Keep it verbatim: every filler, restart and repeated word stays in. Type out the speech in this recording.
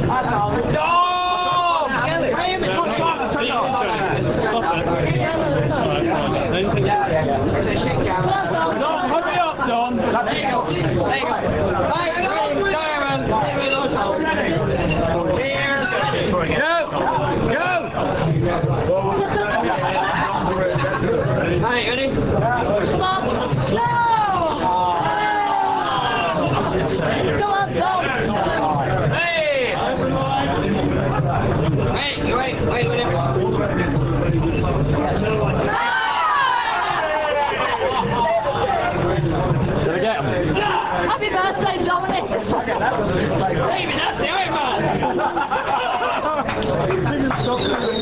Hurry up, Don. There you go. There you go. Right, Diamond. Here. Go. Go. Right, ready? Come on. No! Come on, go. Hey! Wait, wait, wait, wait. Did I get him? Happy birthday, Dominic! Baby, that's the Iron Man!